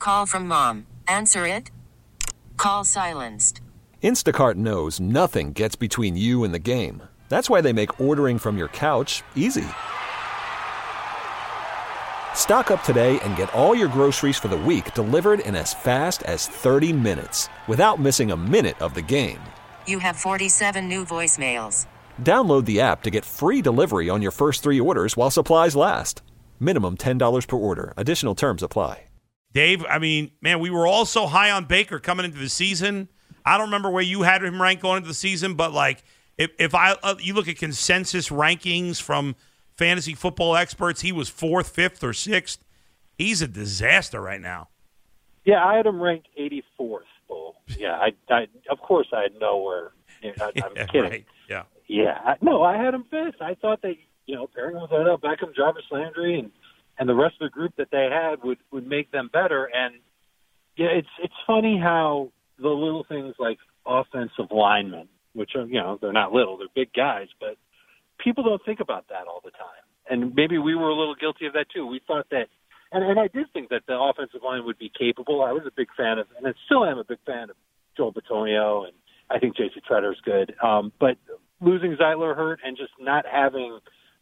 Call from mom. Answer it. Call silenced. Instacart knows nothing gets between you and the game. That's why they make ordering from your couch easy. Stock up today and get all your groceries for the week delivered in as fast as 30 minutes without missing a minute of the game. You have 47 new voicemails. Download the app to get free delivery on your first 3 orders while supplies last. Minimum $10 per order. Additional terms apply. Dave, I mean, man, we were all so high on Baker coming into the season. I don't remember where you had him ranked going into the season, but like if you look at consensus rankings from fantasy football experts, he was 4th, 5th, or 6th. He's a disaster right now. Yeah, I had him ranked 84th. Bull. Yeah, I of course I had nowhere. I'm kidding. Right. Yeah. Yeah. I had him 5th. I thought that, pairing with Odell Beckham, Jarvis Landry, and the rest of the group that they had would make them better. And yeah, it's funny how the little things like offensive linemen, which are, they're not little, they're big guys, but people don't think about that all the time. And maybe we were a little guilty of that too. We thought that, and I did think that the offensive line would be capable. I was a big fan of, and I still am a big fan of Joel Bitonio, and I think J.C. Tretter's good. But losing Zeitler hurt and just not having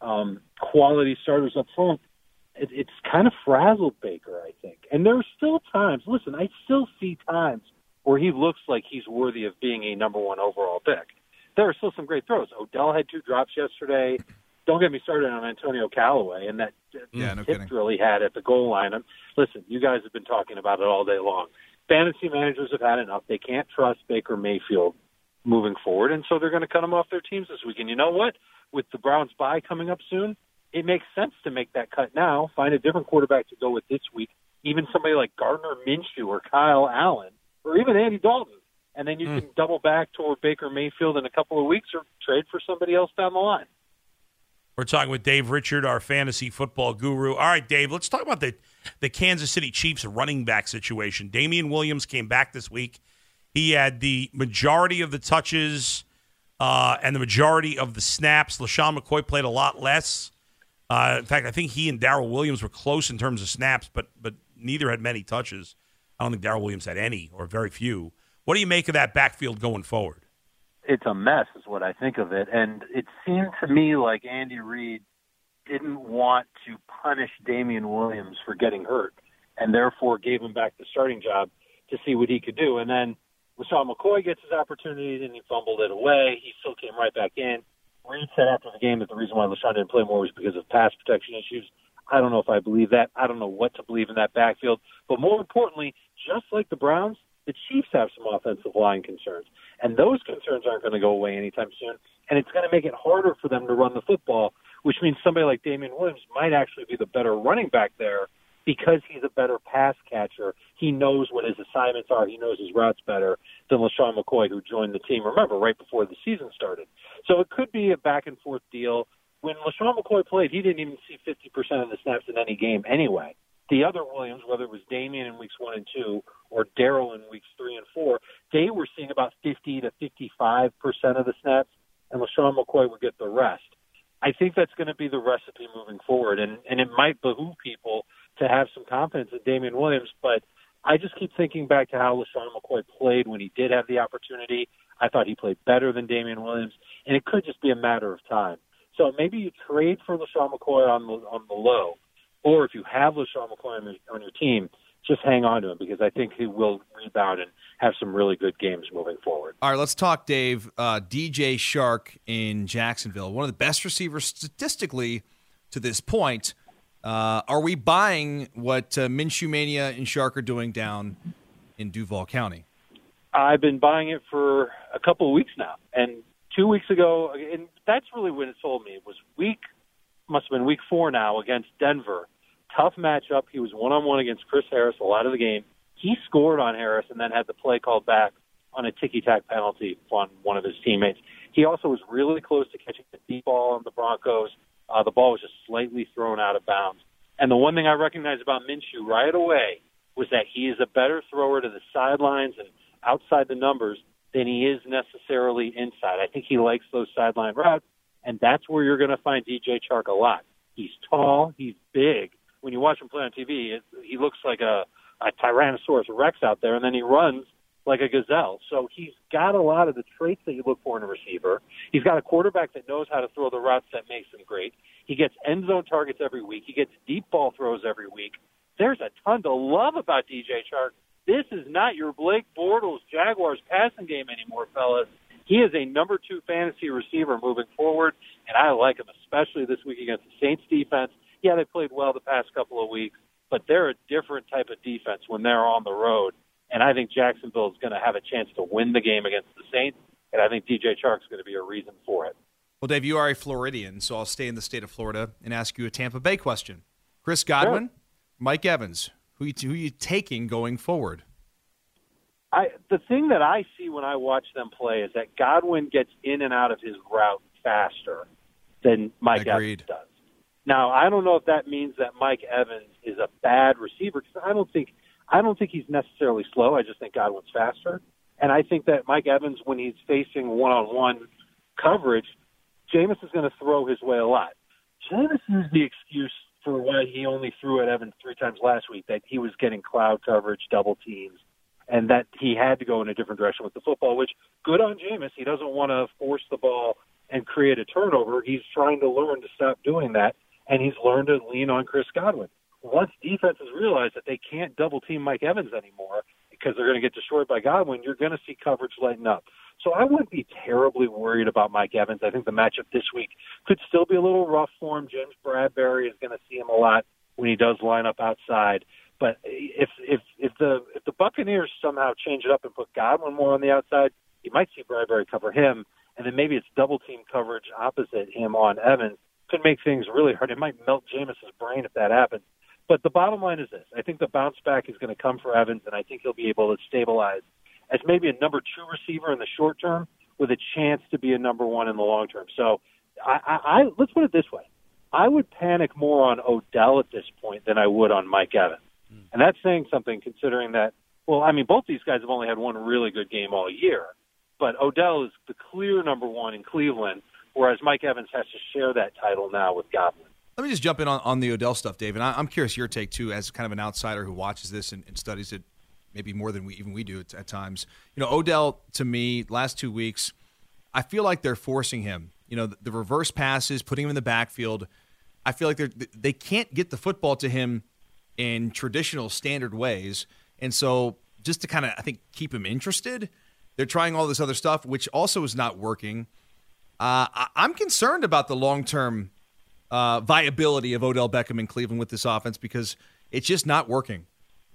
quality starters up front, it's kind of frazzled Baker, I think. And there are still times, listen, I still see times where he looks like he's worthy of being a number 1 overall pick. There are still some great throws. Odell had 2 drops yesterday. Don't get me started on Antonio Callaway and that tip drill he had at the goal line. Listen, you guys have been talking about it all day long. Fantasy managers have had enough. They can't trust Baker Mayfield moving forward, and so they're going to cut him off their teams this week. And you know what? With the Browns' bye coming up soon, it makes sense to make that cut now, find a different quarterback to go with this week, even somebody like Gardner Minshew or Kyle Allen or even Andy Dalton. And then you can double back toward Baker Mayfield in a couple of weeks or trade for somebody else down the line. We're talking with Dave Richard, our fantasy football guru. All right, Dave, let's talk about the Kansas City Chiefs running back situation. Damian Williams came back this week. He had the majority of the touches and the majority of the snaps. LaShawn McCoy played a lot less. In fact, I think he and Darrell Williams were close in terms of snaps, but neither had many touches. I don't think Darrell Williams had any or very few. What do you make of that backfield going forward? It's a mess is what I think of it. And it seemed to me like Andy Reid didn't want to punish Damian Williams for getting hurt and therefore gave him back the starting job to see what he could do. And then LaShawn McCoy gets his opportunity and he fumbled it away. He still came right back in. Reid said after the game that the reason why LaShawn didn't play more was because of pass protection issues. I don't know if I believe that. I don't know what to believe in that backfield. But more importantly, just like the Browns, the Chiefs have some offensive line concerns. And those concerns aren't going to go away anytime soon. And it's going to make it harder for them to run the football, which means somebody like Damian Williams might actually be the better running back there because he's a better pass catcher. He knows what his assignments are. He knows his routes better than LaShawn McCoy, who joined the team, remember, right before the season started. So it could be a back-and-forth deal. When LaShawn McCoy played, he didn't even see 50% of the snaps in any game anyway. The other Williams, whether it was Damian in weeks 1 and 2 or Darrell in weeks 3 and 4, they were seeing about 50 to 55% of the snaps, and LaShawn McCoy would get the rest. I think that's going to be the recipe moving forward, and it might behoove people to have some confidence in Damian Williams, but I just keep thinking back to how LaShawn McCoy played when he did have the opportunity. I thought he played better than Damian Williams, and it could just be a matter of time. So maybe you trade for LaShawn McCoy on the low, or if you have LaShawn McCoy on your team, just hang on to him because I think he will rebound and have some really good games moving forward. All right, let's talk, Dave. DJ Shark in Jacksonville, one of the best receivers statistically to this point. Are we buying what Minshew Mania and Shark are doing down in Duval County? I've been buying it for a couple of weeks now. And 2 weeks ago, and that's really when it sold me. It was must have been week 4 now against Denver. Tough matchup. He was one-on-one against Chris Harris a lot of the game. He scored on Harris and then had the play called back on a ticky-tack penalty on one of his teammates. He also was really close to catching the deep ball on the Broncos. The ball was just slightly thrown out of bounds. And the one thing I recognized about Minshew right away was that he is a better thrower to the sidelines and outside the numbers than he is necessarily inside. I think he likes those sideline routes, and that's where you're going to find DJ Chark a lot. He's tall, he's big. When you watch him play on TV, he looks like a a Tyrannosaurus Rex out there, and then he runs like a gazelle. So he's got a lot of the traits that you look for in a receiver. He's got a quarterback that knows how to throw the routes that makes him great. He gets end zone targets every week. He gets deep ball throws every week. There's a ton to love about DJ Chark. This is not your Blake Bortles Jaguars passing game anymore, fellas. He is a number 2 fantasy receiver moving forward, and I like him, especially this week against the Saints defense. Yeah, they played well the past couple of weeks, but they're a different type of defense when they're on the road. And I think Jacksonville is going to have a chance to win the game against the Saints, and I think DJ Chark's going to be a reason for it. Well, Dave, you are a Floridian, so I'll stay in the state of Florida and ask you a Tampa Bay question. Chris Godwin, sure. Mike Evans, who you taking going forward? The thing that I see when I watch them play is that Godwin gets in and out of his route faster than Mike Evans does. Now, I don't know if that means that Mike Evans is a bad receiver, because I don't think he's necessarily slow. I just think Godwin's faster. And I think that Mike Evans, when he's facing one-on-one coverage, Jameis is going to throw his way a lot. Jameis is the excuse for why he only threw at Evans 3 times last week, that he was getting cloud coverage, double teams, and that he had to go in a different direction with the football, which, good on Jameis. He doesn't want to force the ball and create a turnover. He's trying to learn to stop doing that, and he's learned to lean on Chris Godwin. Once defenses realize that they can't double-team Mike Evans anymore because they're going to get destroyed by Godwin, you're going to see coverage lighten up. So I wouldn't be terribly worried about Mike Evans. I think the matchup this week could still be a little rough for him. James Bradbury is going to see him a lot when he does line up outside. But if the Buccaneers somehow change it up and put Godwin more on the outside, you might see Bradbury cover him, and then maybe it's double-team coverage opposite him on Evans. Could make things really hard. It might melt Jameis's brain if that happens. But the bottom line is this. I think the bounce back is going to come for Evans, and I think he'll be able to stabilize as maybe a number 2 receiver in the short term with a chance to be a number 1 in the long term. So I let's put it this way. I would panic more on Odell at this point than I would on Mike Evans. And that's saying something, considering that, well, I mean, both these guys have only had one really good game all year. But Odell is the clear number 1 in Cleveland, whereas Mike Evans has to share that title now with Godwin. Let me just jump in on the Odell stuff, Dave. And I'm curious your take, too, as kind of an outsider who watches this and studies it maybe more than we do at times. You know, Odell, to me, last 2 weeks, I feel like they're forcing him. You know, the reverse passes, putting him in the backfield. I feel like they can't get the football to him in traditional standard ways. And so just to kind of, I think, keep him interested, they're trying all this other stuff, which also is not working. I'm concerned about the long-term viability of Odell Beckham in Cleveland with this offense because it's just not working.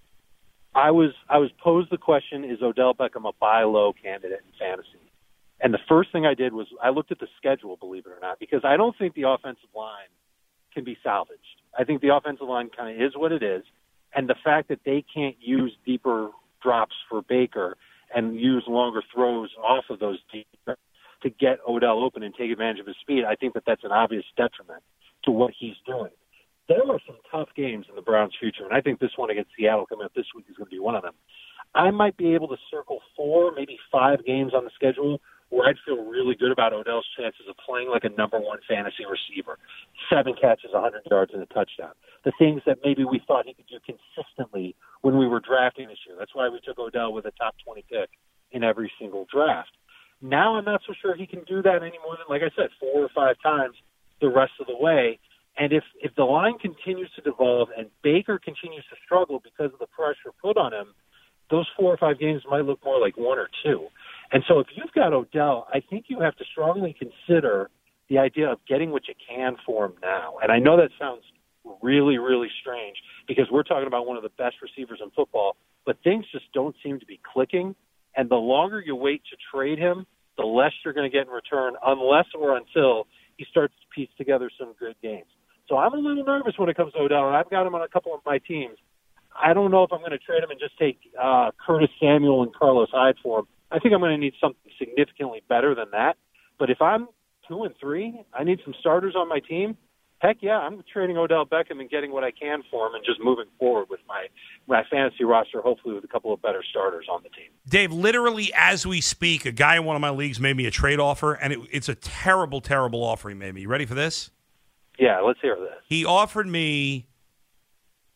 I was posed the question, is Odell Beckham a buy low candidate in fantasy? And the first thing I did was I looked at the schedule, believe it or not, because I don't think the offensive line can be salvaged. I think the offensive line kind of is what it is, and the fact that they can't use deeper drops for Baker and use longer throws off of those deep to get Odell open and take advantage of his speed, I think that that's an obvious detriment to what he's doing. There are some tough games in the Browns' future, and I think this one against Seattle coming up this week is going to be one of them. I might be able to circle 4, maybe 5 games on the schedule where I'd feel really good about Odell's chances of playing like a number 1 fantasy receiver. 7 catches, 100 yards, and a touchdown. The things that maybe we thought he could do consistently when we were drafting this year. That's why we took Odell with a top 20 pick in every single draft. Now I'm not so sure he can do that any more than, like I said, 4 or 5 times the rest of the way. And if the line continues to devolve and Baker continues to struggle because of the pressure put on him, those 4 or 5 games might look more like 1 or 2. And so if you've got Odell, I think you have to strongly consider the idea of getting what you can for him now. And I know that sounds really, really strange because we're talking about one of the best receivers in football, but things just don't seem to be clicking. And the longer you wait to trade him, the less you're going to get in return unless or until he starts to piece together some good games. So I'm a little nervous when it comes to Odell, and I've got him on a couple of my teams. I don't know if I'm going to trade him and just take Curtis Samuel and Carlos Hyde for him. I think I'm going to need something significantly better than that. But if I'm 2 and 3, I need some starters on my team. Heck yeah, I'm trading Odell Beckham and getting what I can for him and just moving forward with my fantasy roster, hopefully with a couple of better starters on the team. Dave, literally as we speak, a guy in one of my leagues made me a trade offer, and it's a terrible, terrible offer he made me. You ready for this? Yeah, let's hear this. He offered me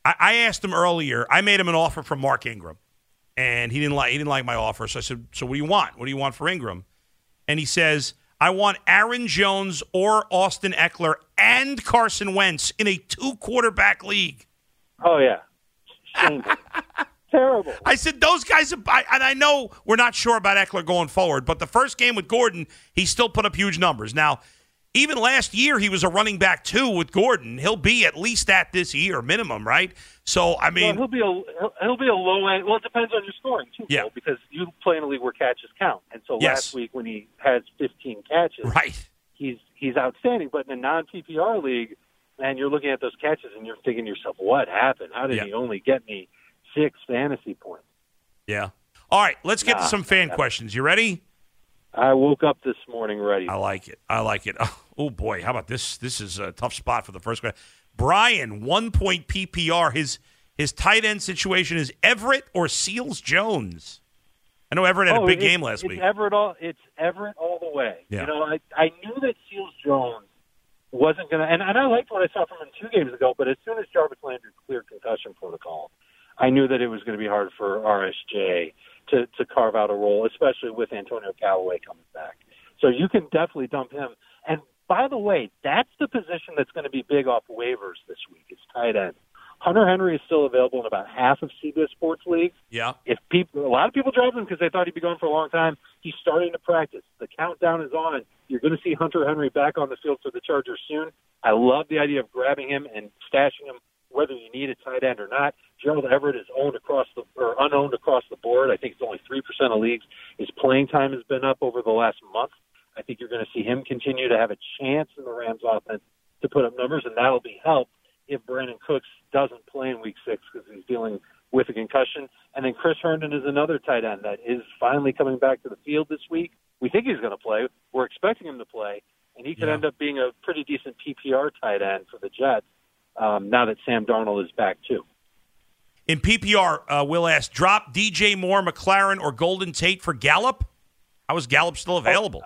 I asked him earlier. I made him an offer for Mark Ingram, and he didn't like my offer. So I said, "So what do you want? What do you want for Ingram?" And he says, "I want Aaron Jones or Austin Eckler and Carson Wentz in a 2-quarterback league." Oh yeah, shameful. Terrible. I said, those guys, and I know we're not sure about Eckler going forward, but the first game with Gordon, he still put up huge numbers. Now, even last year, he was a running back, too, with Gordon. He'll be at least that this year, minimum, right? So, I mean. Well, he'll be a low end. Well, it depends on your scoring, too, yeah. Phil, because you play in a league where catches count. And so last week when he has 15 catches, right, he's outstanding. But in a non-PPR league, man, you're looking at those catches and you're thinking to yourself, what happened? How did he only get me 6 fantasy points? Yeah. All right, let's get to some fan questions. You ready? I woke up this morning ready. I like it. Oh, boy. How about this? This is a tough spot for the first guy. Brian, 1-point PPR. His tight end situation is Everett or Seals Jones. I know Everett had a big game last week. It's Everett all the way. Yeah. You know, I knew that Seals Jones wasn't going to, and I liked what I saw from him 2 games ago, but as soon as Jarvis Landry cleared concussion protocol, I knew that it was going to be hard for RSJ to carve out a role, especially with Antonio Callaway coming back. So you can definitely dump him. And by the way, that's the position that's going to be big off waivers this week. It's tight end. Hunter Henry is still available in about half of CBS Sports leagues. Yeah. A lot of people dropped him because they thought he'd be gone for a long time. He's starting to practice. The countdown is on. You're going to see Hunter Henry back on the field for the Chargers soon. I love the idea of grabbing him and stashing him, whether you need a tight end or not. Gerald Everett is unowned across the board. I think it's only 3% of leagues. His playing time has been up over the last month. I think you're going to see him continue to have a chance in the Rams offense to put up numbers, and that'll be helped if Brandon Cooks doesn't play in Week 6 because he's dealing with a concussion. And then Chris Herndon is another tight end that is finally coming back to the field this week. We think he's going to play. We're expecting him to play, and he could end up being a pretty decent PPR tight end for the Jets now that Sam Darnold is back too. In PPR, Will asked, drop DJ Moore, McLaren, or Golden Tate for Gallup? How is Gallup still available?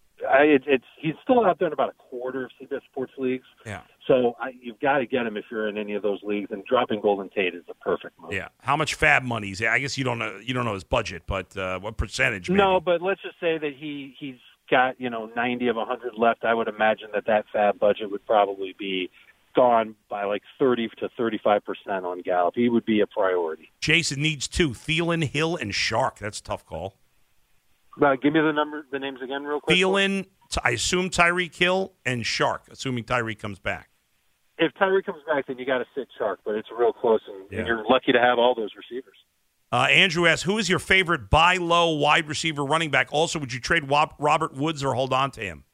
He's still out there in about a quarter of CBS Sports leagues. Yeah. So you've got to get him if you're in any of those leagues, and dropping Golden Tate is the perfect move. Yeah. How much fab money is? I guess you don't know his budget, but what percentage? Maybe? No, but let's just say that he's got 90 of 100 left. I would imagine that fab budget would probably be gone by like 30 to 35% on Gallup. He would be a priority. Jason needs 2: Thielen, Hill, and Shark. That's a tough call. Give me the names again real quick. Thielen, I assume Tyreek Hill, and Shark, assuming Tyreek comes back. If Tyreek comes back, then you got to sit Shark, but it's real close, and you're lucky to have all those receivers. Andrew asks, who is your favorite buy low wide receiver running back? Also, would you trade Robert Woods or hold on to him?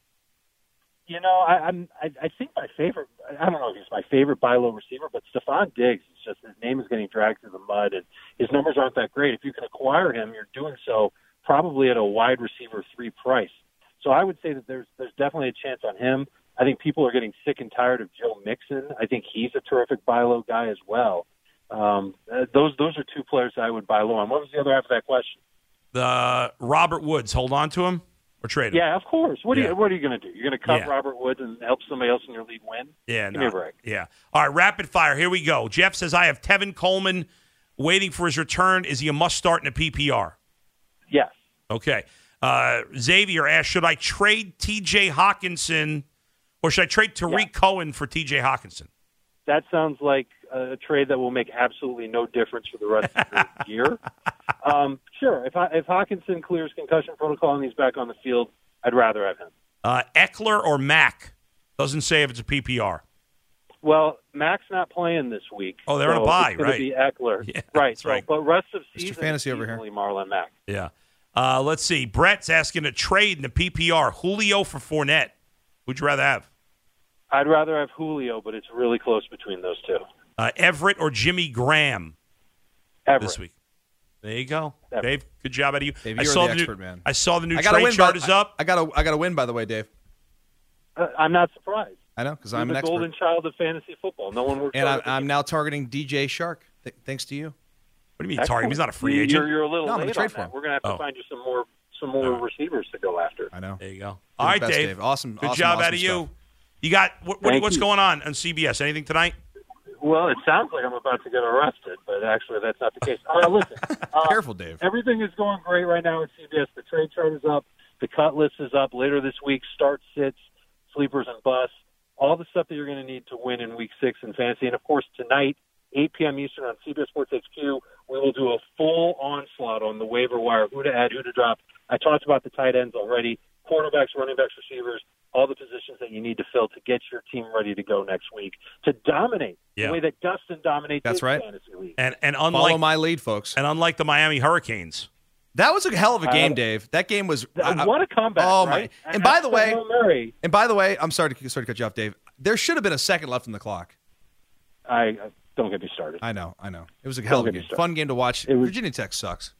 I think my favorite, I don't know if he's my favorite buy low receiver, but Stephon Diggs, it's just his name is getting dragged through the mud, and his numbers aren't that great. If you can acquire him, you're doing so probably at a wide receiver 3 price. So I would say that there's definitely a chance on him. I think people are getting sick and tired of Joe Mixon. I think he's a terrific buy low guy as well. Those are 2 players I would buy low on. What was the other half of that question? The Robert Woods, hold on to him or trade him? Yeah, of course. What are you going to do? You're going to cut Robert Woods and help somebody else in your league win? Yeah, Give me a break. Yeah. All right, rapid fire. Here we go. Jeff says, I have Tevin Coleman waiting for his return. Is he a must start in a PPR? Yes. Okay. Xavier asked, should I trade T.J. Hawkinson or should I trade Tariq Cohen for T.J. Hawkinson? That sounds like a trade that will make absolutely no difference for the rest of the year. Sure. If Hawkinson clears concussion protocol and he's back on the field, I'd rather have him. Eckler or Mack? Doesn't say if it's a PPR. Well, Mack's not playing this week. Oh, they're on a bye, it's right? It's going to be Eckler. Yeah, right. That's right. But rest of season, Mr. Fantasy over here. Marlon Mack. Yeah. Let's see. Brett's asking to trade in the PPR. Julio for Fournette. Who'd you rather have? I'd rather have Julio, but it's really close between those 2. Everett or Jimmy Graham Everett. this week. There you go. Everett. Dave, good job out of you. Dave, you're the expert, man. I saw the new I gotta trade win, chart is up. I got to win, by the way, Dave. I'm not surprised. I know, because I'm I'm an the expert. golden child of fantasy football. No one works And harder than I'm me. now targeting DJ Shark, thanks to you. What do you mean Excellent. target him? He's not a free agent. You're a little No, I'm gonna late trade on for that. him. We're going to have to find you some more receivers to go after. I know. There you go. You're All right, the best, Dave. Awesome. Good awesome, job awesome out of stuff. you. You got what's you. going on CBS? Anything tonight? Well, it sounds like I'm about to get arrested, but actually that's not the case. Listen. Careful, Dave. Everything is going great right now at CBS. The trade chart is up. The cut list is up. Later this week, start, sits, sleepers, and busts. All the stuff that you're going to need to win in Week 6 in fantasy. And, of course, tonight, 8 p.m. Eastern on CBS Sports HQ, we will do a full onslaught on the waiver wire, who to add, who to drop. I talked about the tight ends already, quarterbacks, running backs, receivers, all the positions that you need to fill to get your team ready to go next week, to dominate the way that Dustin dominates his fantasy league. And unlike, follow my lead, folks. And unlike the Miami Hurricanes. That was a hell of a game, Dave. That game was what a comeback! Oh right? my! And by the way, I'm sorry to cut you off, Dave. There should have been a second left in the clock. Don't get me started. I know. It was a hell of a game. Fun game to watch. Virginia Tech sucks.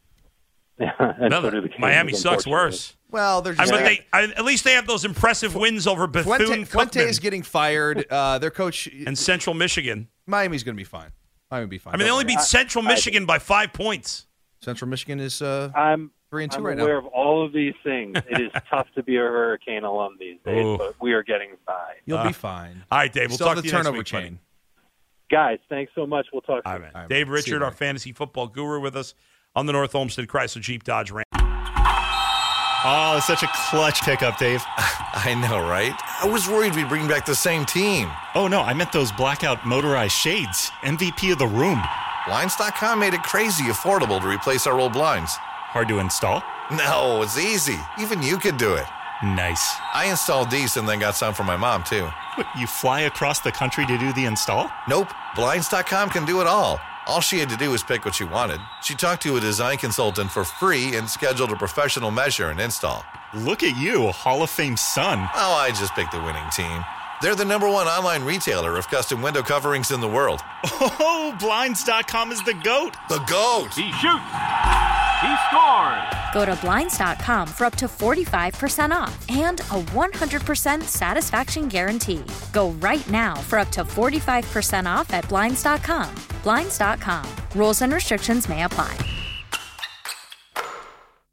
Miami sucks worse. Well, they're just. At least they have those impressive wins over Bethune. Fuente is getting fired. Their coach and Central Michigan. Miami's going to be fine. Miami will be fine. I mean, they only beat Central Michigan by 5 points. Central Michigan is 3-2 right now. I'm aware of all of these things. It is tough to be a Hurricane alum these days, but we are getting by. You'll be fine. All right, Dave. We'll talk to you turnover next week, chain. Guys, thanks so much. We'll talk soon. Right, Dave Richard, our fantasy football guru, with us on the North Olmsted Chrysler Jeep Dodge Ram. Oh, it's such a clutch pickup, Dave. I know, right? I was worried we'd bring back the same team. Oh, no, I meant those blackout motorized shades. MVP of the room. Blinds.com made it crazy affordable to replace our old blinds. Hard to install? No, it's easy. Even you could do it. Nice. I installed these and then got some for my mom, too. What, you fly across the country to do the install? Nope. Blinds.com can do it all. All she had to do was pick what she wanted. She talked to a design consultant for free and scheduled a professional measure and install. Look at you, Hall of Fame son. Oh, I just picked the winning team. They're the #1 online retailer of custom window coverings in the world. Oh, Blinds.com is the GOAT. The GOAT! He shoots. He scores. Go to Blinds.com for up to 45% off and a 100% satisfaction guarantee. Go right now for up to 45% off at Blinds.com. Blinds.com. Rules and restrictions may apply.